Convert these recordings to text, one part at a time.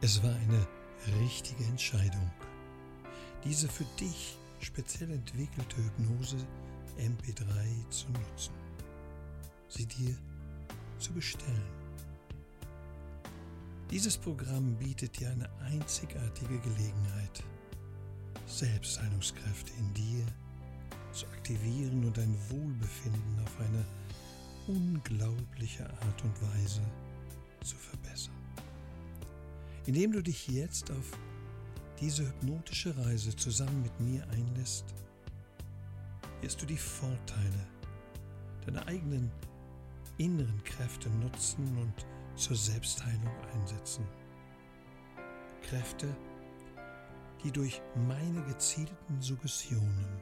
Es war eine richtige Entscheidung, diese für dich speziell entwickelte Hypnose MP3 zu nutzen, sie dir zu bestellen. Dieses Programm bietet dir eine einzigartige Gelegenheit, Selbstheilungskräfte in dir zu aktivieren und dein Wohlbefinden auf eine unglaubliche Art und Weise zu verbessern. Indem du dich jetzt auf diese hypnotische Reise zusammen mit mir einlässt, wirst du die Vorteile deiner eigenen inneren Kräfte nutzen und zur Selbstheilung einsetzen. Kräfte, die durch meine gezielten Suggestionen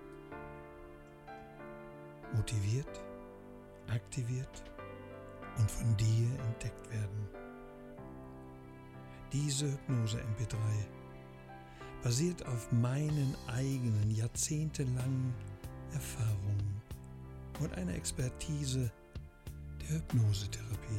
motiviert, aktiviert und von dir entdeckt werden. Diese Hypnose MP3 basiert auf meinen eigenen jahrzehntelangen Erfahrungen und einer Expertise der Hypnosetherapie.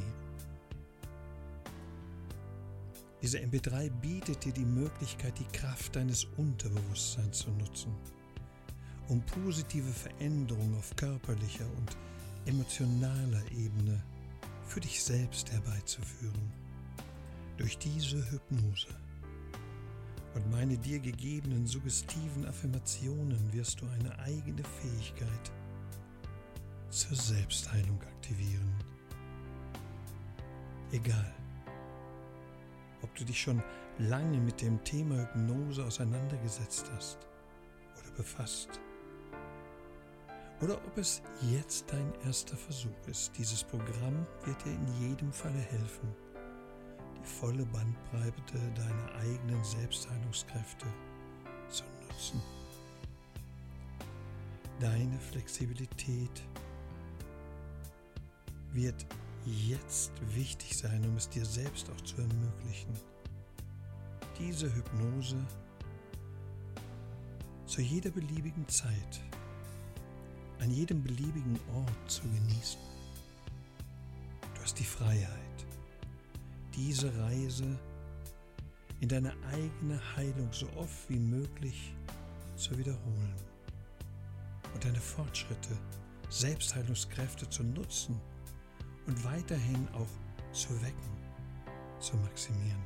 Diese MP3 bietet dir die Möglichkeit, die Kraft deines Unterbewusstseins zu nutzen, um positive Veränderungen auf körperlicher und emotionaler Ebene für dich selbst herbeizuführen. Durch diese Hypnose und meine dir gegebenen suggestiven Affirmationen wirst du eine eigene Fähigkeit zur Selbstheilung aktivieren. Egal, ob du dich schon lange mit dem Thema Hypnose auseinandergesetzt hast oder befasst, oder ob es jetzt dein erster Versuch ist, dieses Programm wird dir in jedem Falle helfen, die volle Bandbreite deiner eigenen Selbstheilungskräfte zu nutzen. Deine Flexibilität wird jetzt wichtig sein, um es dir selbst auch zu ermöglichen, diese Hypnose zu jeder beliebigen Zeit, an jedem beliebigen Ort zu genießen. Du hast die Freiheit, diese Reise in deine eigene Heilung so oft wie möglich zu wiederholen und deine Fortschritte, Selbstheilungskräfte zu nutzen und weiterhin auch zu wecken, zu maximieren.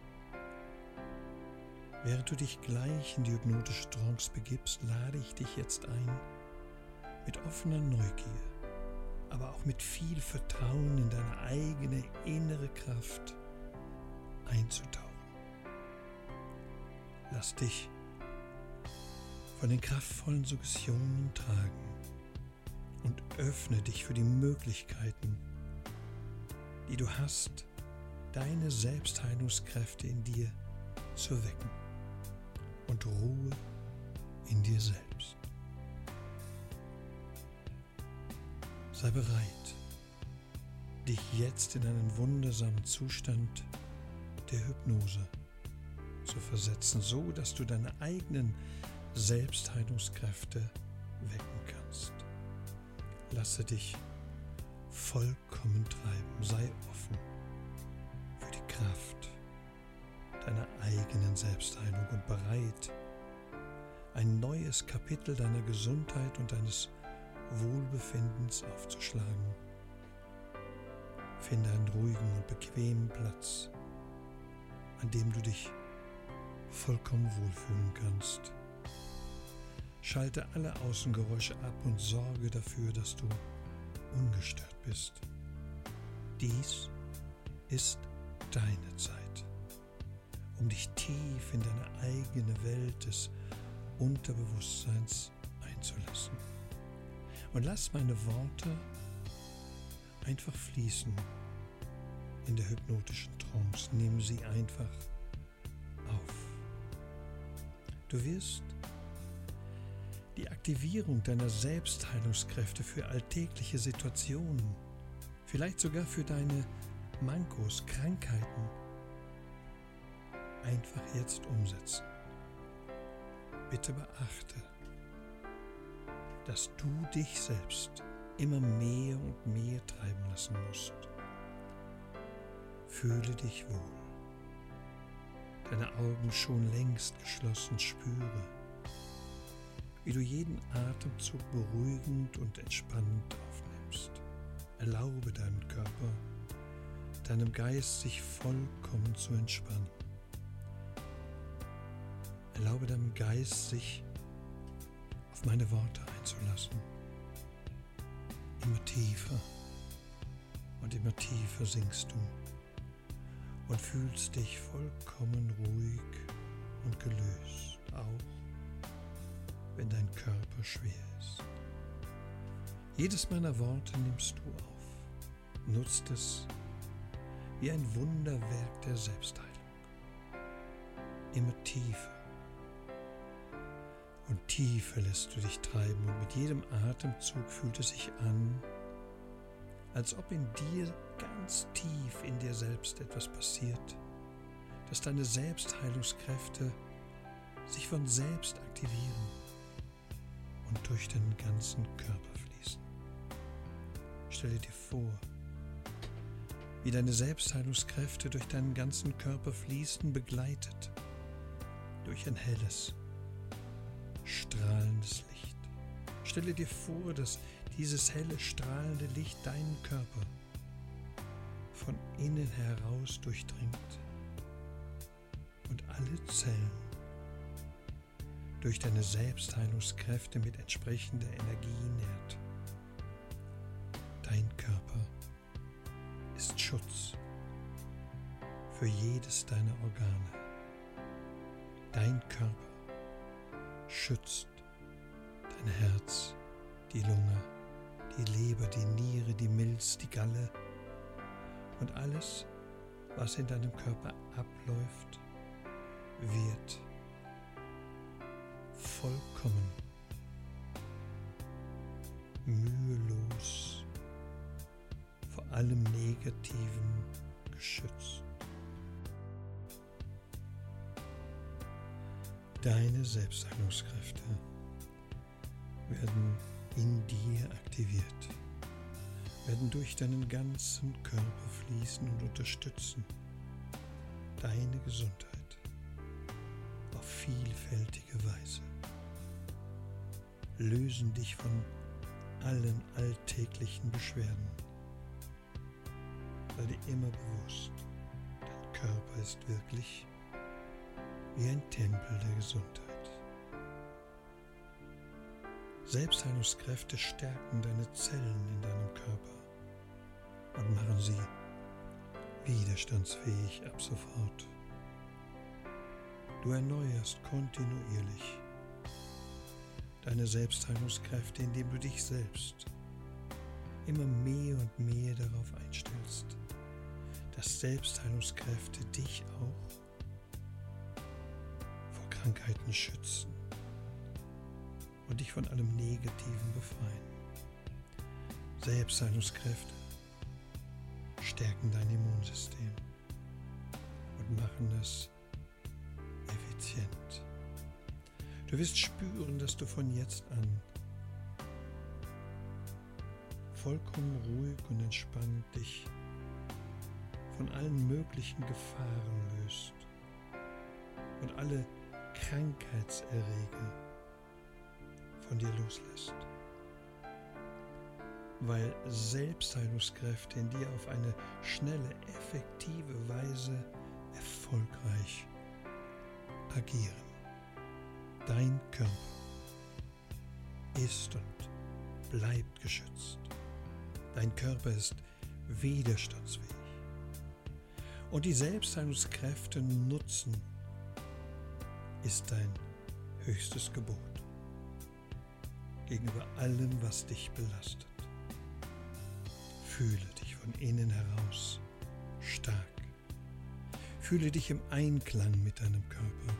Während du dich gleich in die hypnotische Trance begibst, lade ich dich jetzt ein, mit offener Neugier, aber auch mit viel Vertrauen in deine eigene innere Kraft einzutauchen. Lass dich von den kraftvollen Suggestionen tragen und öffne dich für die Möglichkeiten, die du hast, deine Selbstheilungskräfte in dir zu wecken und Ruhe in dir selbst. Sei bereit, dich jetzt in einen wundersamen Zustand der Hypnose zu versetzen, so dass du deine eigenen Selbstheilungskräfte wecken kannst. Lasse dich vollkommen treiben, sei offen für die Kraft deiner eigenen Selbstheilung und bereit, ein neues Kapitel deiner Gesundheit und deines Wohlbefindens aufzuschlagen. Finde einen ruhigen und bequemen Platz, an dem du dich vollkommen wohlfühlen kannst. Schalte alle Außengeräusche ab und sorge dafür, dass du ungestört bist. Dies ist deine Zeit, um dich tief in deine eigene Welt des Unterbewusstseins einzulassen. Und lass meine Worte einfach fließen in der hypnotischen Trance. Nimm sie einfach auf. Du wirst die Aktivierung deiner Selbstheilungskräfte für alltägliche Situationen, vielleicht sogar für deine Mankos, Krankheiten, einfach jetzt umsetzen. Bitte beachte, dass du dich selbst immer mehr und mehr treiben lassen musst. Fühle dich wohl. deine Augen schon längst geschlossen, spüre, wie du jeden Atemzug beruhigend und entspannend aufnimmst. Erlaube deinem Körper, deinem Geist sich vollkommen zu entspannen. Erlaube deinem Geist, sich auf meine Worte einzulassen. Immer tiefer und immer tiefer sinkst du und fühlst dich vollkommen ruhig und gelöst, auch wenn dein Körper schwer ist. Jedes meiner Worte nimmst du auf, nutzt es wie ein Wunderwerk der Selbstheilung. Immer tiefer und tiefer lässt du dich treiben und mit jedem Atemzug fühlt es sich an, als ob in dir ganz tief in dir selbst etwas passiert, dass deine Selbstheilungskräfte sich von selbst aktivieren und durch deinen ganzen Körper fließen. Stelle dir vor, wie deine Selbstheilungskräfte durch deinen ganzen Körper fließen, begleitet durch ein helles, strahlendes Licht. Stelle dir vor, dass dieses helle, strahlende Licht deinen Körper von innen heraus durchdringt und alle Zellen durch deine Selbstheilungskräfte mit entsprechender Energie nährt. Dein Körper ist Schutz für jedes deiner Organe. Dein Körper schützt dein Herz, die Lunge, die Leber, die Niere, die Milz, die Galle und alles, was in deinem Körper abläuft, wird vollkommen mühelos vor allem Negativen geschützt. Deine Selbstheilungskräfte werden in dir aktiviert, werden durch deinen ganzen Körper fließen und unterstützen deine Gesundheit auf vielfältige Weise, lösen dich von allen alltäglichen Beschwerden. Sei dir immer bewusst, dein Körper ist wirklich wie ein Tempel der Gesundheit. Selbstheilungskräfte stärken deine Zellen in deinem Körper und machen sie widerstandsfähig ab sofort. Du erneuerst kontinuierlich deine Selbstheilungskräfte, indem du dich selbst immer mehr und mehr darauf einstellst, dass Selbstheilungskräfte dich auch vor Krankheiten schützen und dich von allem Negativen befreien. Selbstheilungskräfte stärken dein Immunsystem und machen es effizient. Du wirst spüren, dass du von jetzt an vollkommen ruhig und entspannt dich von allen möglichen Gefahren löst und alle Krankheitserreger von dir loslässt, weil Selbstheilungskräfte in dir auf eine schnelle, effektive Weise erfolgreich agieren. Dein Körper ist und bleibt geschützt. Dein Körper ist widerstandsfähig. Und die Selbstheilungskräfte nutzen ist dein höchstes Gebot gegenüber allem, was dich belastet. Fühle dich von innen heraus stark. Fühle dich im Einklang mit deinem Körper.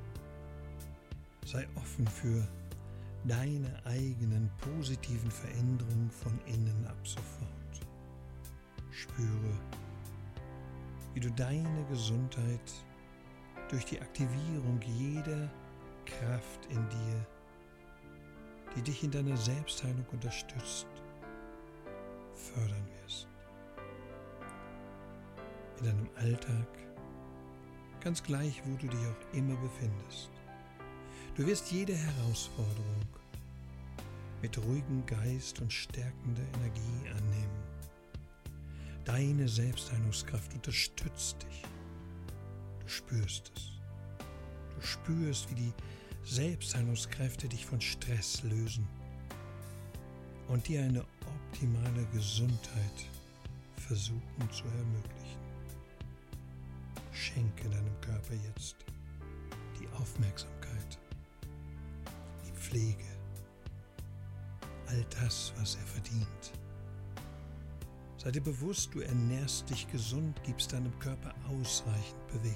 Sei offen für deine eigenen positiven Veränderungen von innen ab sofort. Spüre, wie du deine Gesundheit durch die Aktivierung jeder Kraft in dir, die dich in deiner Selbstheilung unterstützt, fördern wirst. In deinem Alltag ganz gleich, wo du dich auch immer befindest. Du wirst jede Herausforderung mit ruhigem Geist und stärkender Energie annehmen. Deine Selbstheilungskraft unterstützt dich. Du spürst es. Du spürst, wie die Selbstheilungskräfte dich von Stress lösen und dir eine optimale Gesundheit versuchen zu ermöglichen. Schenke deinem Körper jetzt die Aufmerksamkeit, die Pflege, all das, was er verdient. Sei dir bewusst, du ernährst dich gesund, gibst deinem Körper ausreichend Bewegung.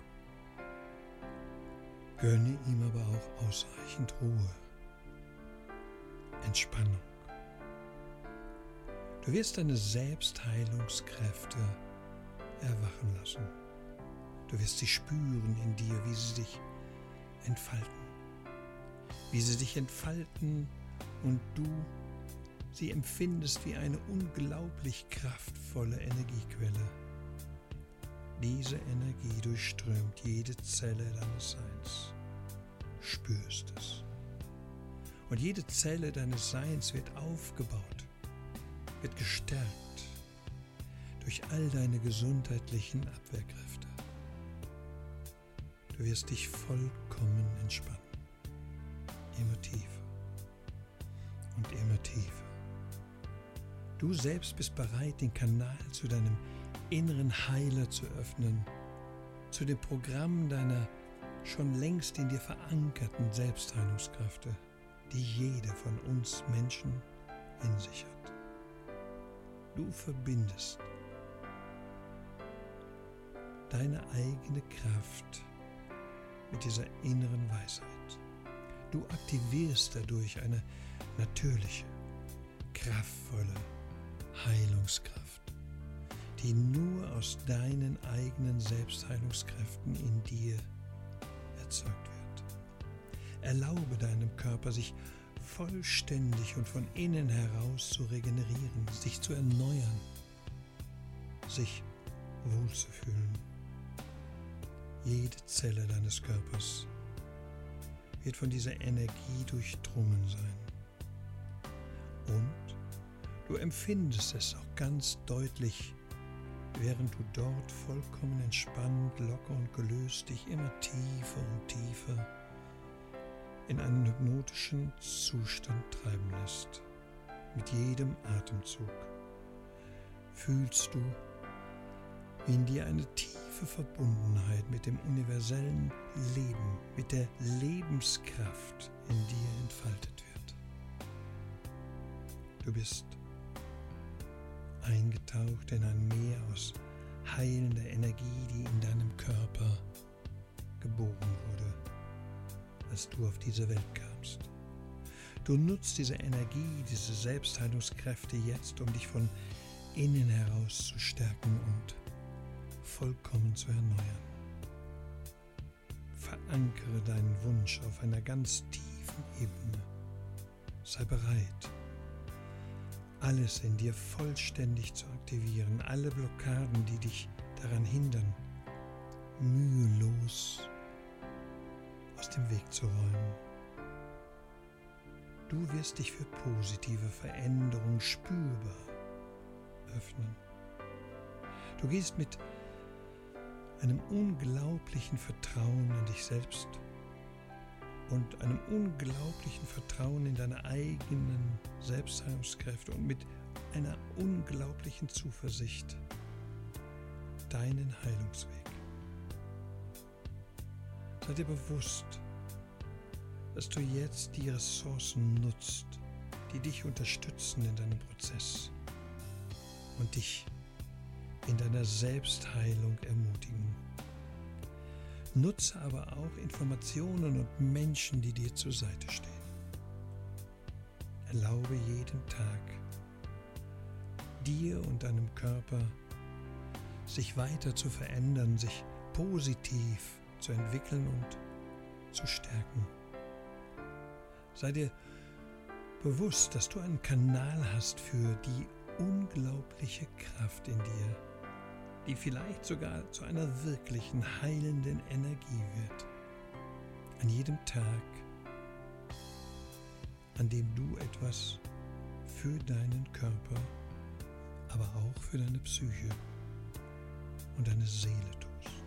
Gönne ihm aber auch ausreichend Ruhe, Entspannung. Du wirst deine Selbstheilungskräfte erwachen lassen. Du wirst sie spüren in dir, wie sie sich entfalten. Wie sie sich entfalten und du sie empfindest wie eine unglaublich kraftvolle Energiequelle. Diese Energie durchströmt jede Zelle deines Seins. Spürst es. Und jede Zelle deines Seins wird aufgebaut, wird gestärkt durch all deine gesundheitlichen Abwehrkräfte. Du wirst dich vollkommen entspannen. Immer tiefer und immer tiefer. Du selbst bist bereit, den Kanal zu deinem inneren Heiler zu öffnen, zu dem Programm deiner schon längst in dir verankerten Selbstheilungskräfte, die jeder von uns Menschen in sich hat. Du verbindest deine eigene Kraft mit dieser inneren Weisheit. Du aktivierst dadurch eine natürliche, kraftvolle Heilungskraft, die nur aus deinen eigenen Selbstheilungskräften in dir erzeugt wird. Erlaube deinem Körper, sich vollständig und von innen heraus zu regenerieren, sich zu erneuern, sich wohlzufühlen. Jede Zelle deines Körpers wird von dieser Energie durchdrungen sein. Und du empfindest es auch ganz deutlich, während du dort vollkommen entspannt, locker und gelöst dich immer tiefer und tiefer in einen hypnotischen Zustand treiben lässt. Mit jedem Atemzug fühlst du, wie in dir eine tiefe Verbundenheit mit dem universellen Leben, mit der Lebenskraft in dir entfaltet wird. Du bist eingetaucht in ein Meer aus heilender Energie, die in deinem Körper geboren wurde, als du auf diese Welt kamst. Du nutzt diese Energie, diese Selbstheilungskräfte jetzt, um dich von innen heraus zu stärken und vollkommen zu erneuern. Verankere deinen Wunsch auf einer ganz tiefen Ebene. Sei bereit, alles in dir vollständig zu aktivieren, alle Blockaden, die dich daran hindern, mühelos aus dem Weg zu räumen. Du wirst dich für positive Veränderung spürbar öffnen. Du gehst mit einem unglaublichen Vertrauen in dich selbst und einem unglaublichen Vertrauen in deine eigenen Selbstheilungskräfte und mit einer unglaublichen Zuversicht deinen Heilungsweg. Sei dir bewusst, dass du jetzt die Ressourcen nutzt, die dich unterstützen in deinem Prozess und dich in deiner Selbstheilung ermutigen. Nutze aber auch Informationen und Menschen, die dir zur Seite stehen. Erlaube jeden Tag dir und deinem Körper, sich weiter zu verändern, sich positiv zu entwickeln und zu stärken. Sei dir bewusst, dass du einen Kanal hast für die unglaubliche Kraft in dir, die vielleicht sogar zu einer wirklichen heilenden Energie wird. An jedem Tag, an dem du etwas für deinen Körper, aber auch für deine Psyche und deine Seele tust.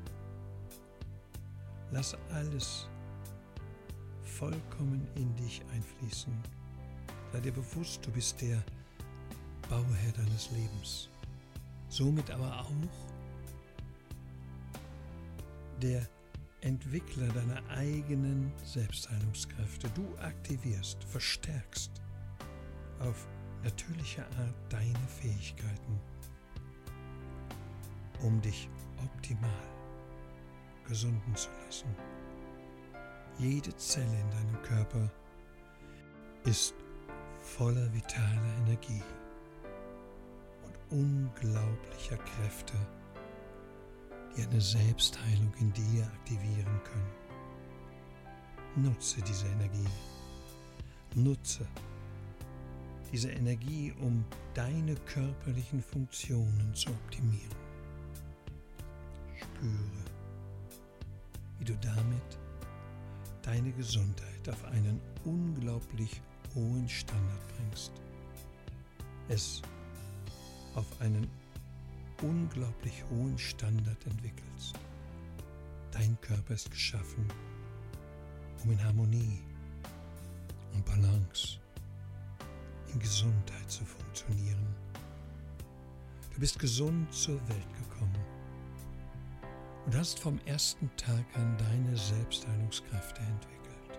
Lass alles vollkommen in dich einfließen. Sei dir bewusst, du bist der Bauherr deines Lebens. Somit aber auch der Entwickler deiner eigenen Selbstheilungskräfte. Du aktivierst, verstärkst auf natürliche Art deine Fähigkeiten, um dich optimal gesunden zu lassen. Jede Zelle in deinem Körper ist voller vitaler Energie und unglaublicher Kräfte, die eine Selbstheilung in dir aktivieren können. Nutze diese Energie. Nutze diese Energie, um deine körperlichen Funktionen zu optimieren. Spüre, wie du damit deine Gesundheit auf einen unglaublich hohen Standard bringst. Es auf einen unglaublich hohen Standard entwickelst. Dein Körper ist geschaffen, um in Harmonie und Balance, in Gesundheit zu funktionieren. Du bist gesund zur Welt gekommen und hast vom ersten Tag an deine Selbstheilungskräfte entwickelt.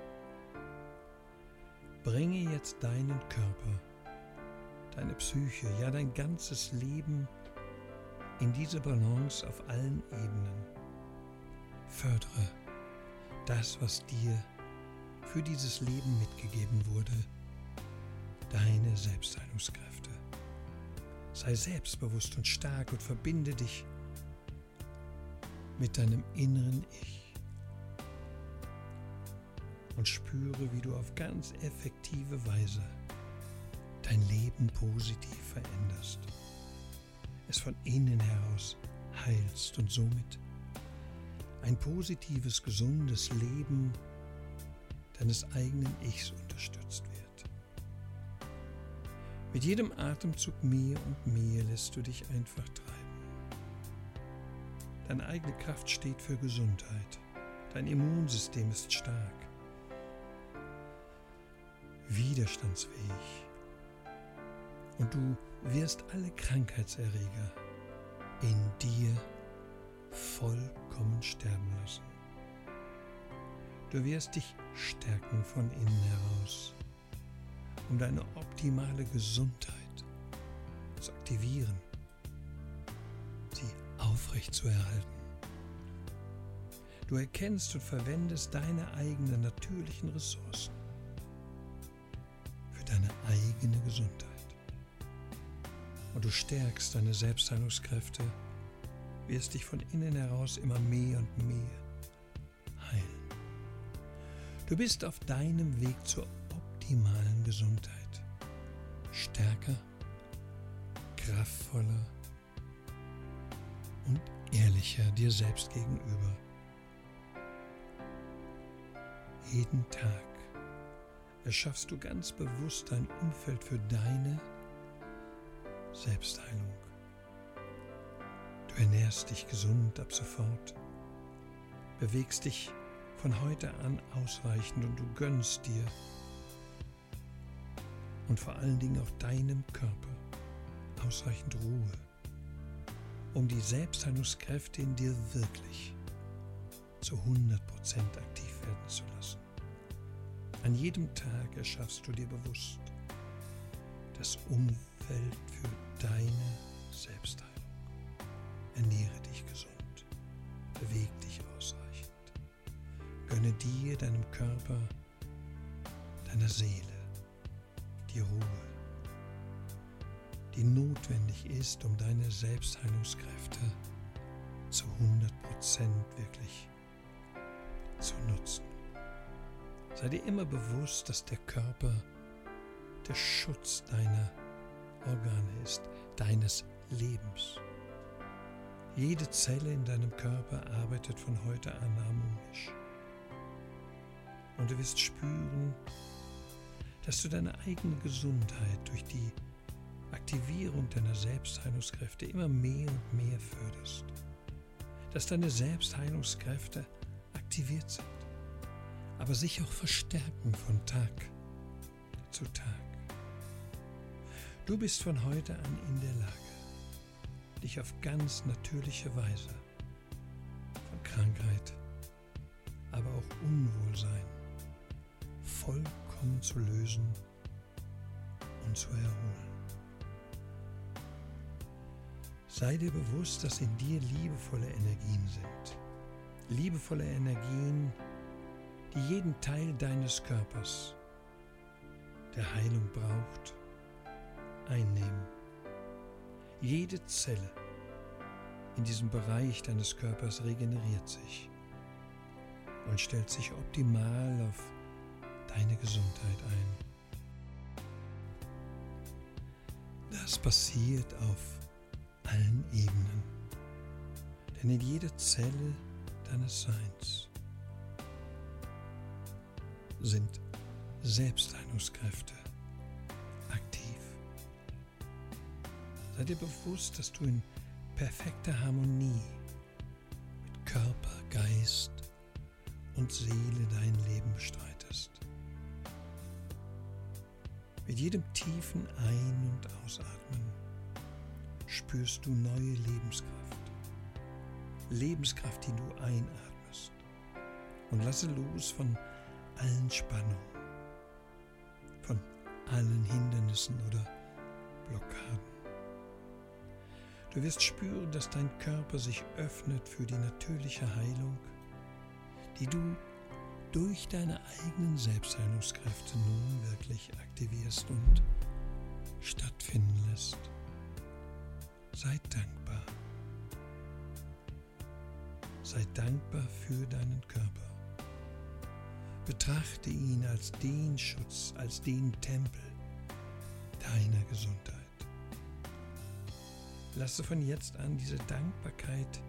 Bringe jetzt deinen Körper, deine Psyche, ja dein ganzes Leben in diese Balance auf allen Ebenen. Fördere das, was dir für dieses Leben mitgegeben wurde, deine Selbstheilungskräfte. Sei selbstbewusst und stark und verbinde dich mit deinem inneren Ich und spüre, wie du auf ganz effektive Weise dein Leben positiv veränderst, es von innen heraus heilst und somit ein positives, gesundes Leben deines eigenen Ichs unterstützt wird. Mit jedem Atemzug mehr und mehr lässt du dich einfach treiben. Deine eigene Kraft steht für Gesundheit. Dein Immunsystem ist stark, widerstandsfähig und du wirst alle Krankheitserreger in dir vollkommen sterben lassen. Du wirst dich stärken von innen heraus, um deine optimale Gesundheit zu aktivieren, sie aufrecht zu erhalten. Du erkennst und verwendest deine eigenen natürlichen Ressourcen für deine eigene Gesundheit. Und du stärkst deine Selbstheilungskräfte, wirst dich von innen heraus immer mehr und mehr heilen. Du bist auf deinem Weg zur optimalen Gesundheit. Stärker, kraftvoller und ehrlicher dir selbst gegenüber. Jeden Tag erschaffst du ganz bewusst ein Umfeld für deine Selbstheilung. Du ernährst dich gesund ab sofort, bewegst dich von heute an ausreichend und du gönnst dir und vor allen Dingen auch deinem Körper ausreichend Ruhe, um die Selbstheilungskräfte in dir wirklich zu 100% aktiv werden zu lassen. An jedem Tag erschaffst du dir bewusst das Umfeld für deine Selbstheilung. Ernähre dich gesund, beweg dich ausreichend, gönne dir, deinem Körper, deiner Seele die Ruhe, die notwendig ist, um deine Selbstheilungskräfte zu 100% wirklich zu nutzen. Sei dir immer bewusst, dass der Körper der Schutz deiner Organe ist, deines Lebens. Jede Zelle in deinem Körper arbeitet von heute an harmonisch. Und du wirst spüren, dass du deine eigene Gesundheit durch die Aktivierung deiner Selbstheilungskräfte immer mehr und mehr förderst. Dass deine Selbstheilungskräfte aktiviert sind, aber sich auch verstärken von Tag zu Tag. Du bist von heute an in der Lage, dich auf ganz natürliche Weise von Krankheit, aber auch Unwohlsein vollkommen zu lösen und zu erholen. Sei dir bewusst, dass in dir liebevolle Energien sind. Liebevolle Energien, die jeden Teil deines Körpers, der Heilung braucht, einnehmen. Jede Zelle in diesem Bereich deines Körpers regeneriert sich und stellt sich optimal auf deine Gesundheit ein. Das passiert auf allen Ebenen, denn in jeder Zelle deines Seins sind Selbstheilungskräfte aktiv. Sei dir bewusst, dass du in perfekter Harmonie mit Körper, Geist und Seele dein Leben bestreitest. Mit jedem tiefen Ein- und Ausatmen spürst du neue Lebenskraft. Lebenskraft, die du einatmest. Und lasse los von allen Spannungen, von allen Hindernissen oder Blockaden. Du wirst spüren, dass dein Körper sich öffnet für die natürliche Heilung, die du durch deine eigenen Selbstheilungskräfte nun wirklich aktivierst und stattfinden lässt. Sei dankbar. Sei dankbar für deinen Körper. Betrachte ihn als den Schutz, als den Tempel deiner Gesundheit. Lasse von jetzt an diese Dankbarkeit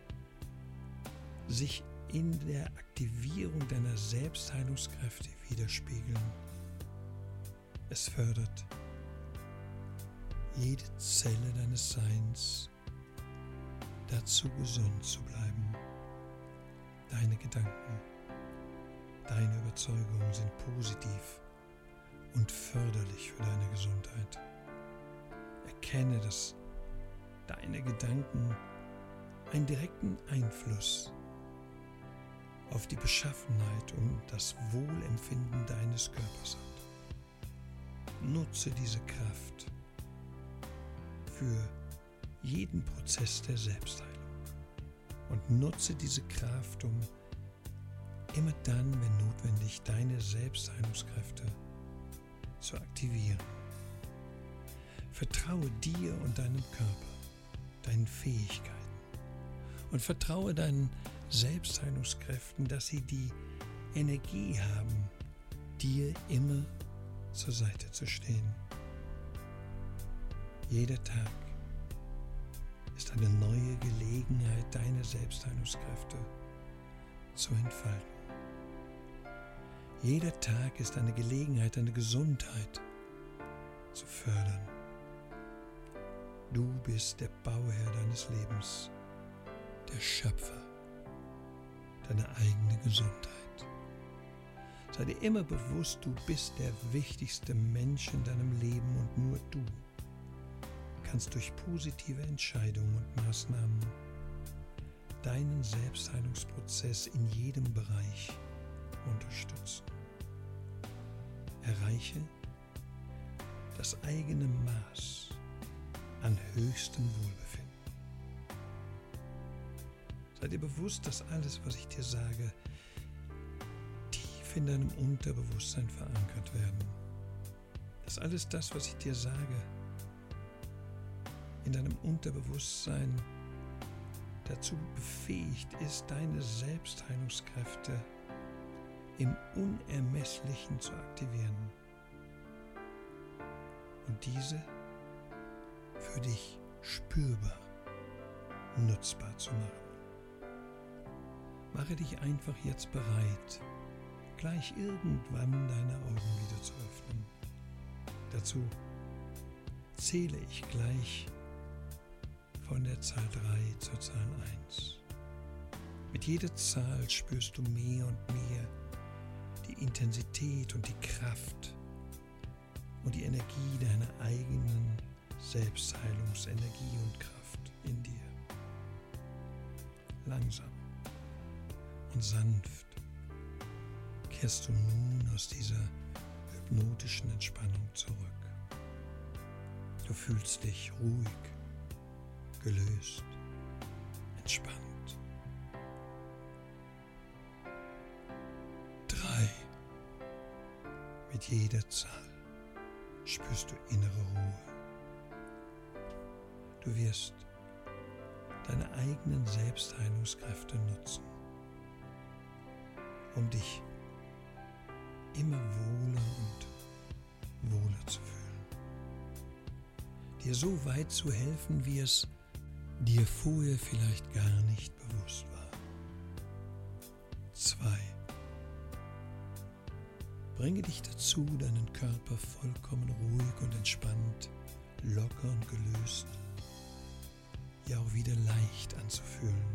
sich in der Aktivierung deiner Selbstheilungskräfte widerspiegeln. Es fördert jede Zelle deines Seins dazu, gesund zu bleiben. Deine Gedanken, deine Überzeugungen sind positiv und förderlich für deine Gesundheit. Erkenne, dass deine Gedanken einen direkten Einfluss auf die Beschaffenheit und das Wohlempfinden deines Körpers hat. Nutze diese Kraft für jeden Prozess der Selbstheilung und nutze diese Kraft, um immer dann, wenn notwendig, deine Selbstheilungskräfte zu aktivieren. Vertraue dir und deinem Körper, deinen Fähigkeiten und vertraue deinen Selbstheilungskräften, dass sie die Energie haben, dir immer zur Seite zu stehen. Jeder Tag ist eine neue Gelegenheit, deine Selbstheilungskräfte zu entfalten. Jeder Tag ist eine Gelegenheit, deine Gesundheit zu fördern. Du bist der Bauherr deines Lebens, der Schöpfer deiner eigenen Gesundheit. Sei dir immer bewusst, du bist der wichtigste Mensch in deinem Leben und nur du kannst durch positive Entscheidungen und Maßnahmen deinen Selbstheilungsprozess in jedem Bereich unterstützen. Erreiche das eigene Maß an höchstem Wohlbefinden. Sei dir bewusst, dass alles, was ich dir sage, tief in deinem Unterbewusstsein verankert werden. Dass alles das, was ich dir sage, in deinem Unterbewusstsein dazu befähigt ist, deine Selbstheilungskräfte im Unermesslichen zu aktivieren und diese für dich spürbar nutzbar zu machen. Mache dich einfach jetzt bereit, gleich irgendwann deine Augen wieder zu öffnen. Dazu zähle ich gleich von der Zahl 3 zur Zahl 1. Mit jeder Zahl spürst du mehr und mehr die Intensität und die Kraft und die Energie deiner eigenen Selbstheilungsenergie und Kraft in dir. Langsam und sanft kehrst du nun aus dieser hypnotischen Entspannung zurück. Du fühlst dich ruhig, gelöst, entspannt. 3. Mit jeder Zahl spürst du innere Ruhe. Du wirst deine eigenen Selbstheilungskräfte nutzen, um dich immer wohler und wohler zu fühlen. Dir so weit zu helfen, wie es dir vorher vielleicht gar nicht bewusst war. 2. Bringe dich dazu, deinen Körper vollkommen ruhig und entspannt, locker und gelöst, ja auch wieder leicht anzufühlen.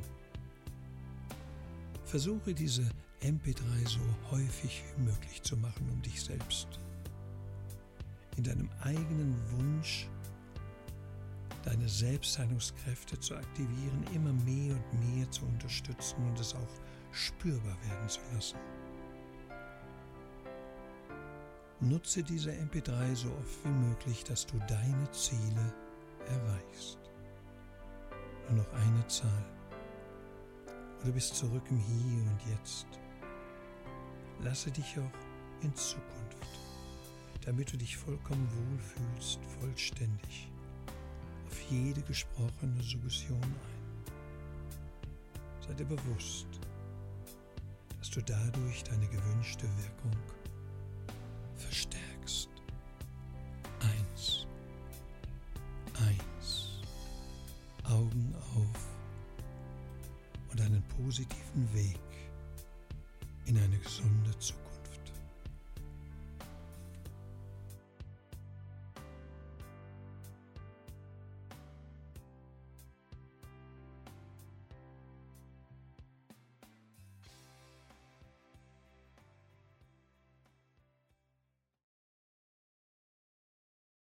Versuche diese MP3 so häufig wie möglich zu machen, um dich selbst in deinem eigenen Wunsch, deine Selbstheilungskräfte zu aktivieren, immer mehr und mehr zu unterstützen und es auch spürbar werden zu lassen. Nutze diese MP3 so oft wie möglich, dass du deine Ziele erreichst. Nur noch eine Zahl. Und du bist zurück im Hier und Jetzt. Lasse dich auch in Zukunft, damit du dich vollkommen wohlfühlst, vollständig, auf jede gesprochene Suggestion ein. Sei dir bewusst, dass du dadurch deine gewünschte Wirkung verstärkst. 1. Augen auf und einen positiven Weg in eine gesunde Zukunft.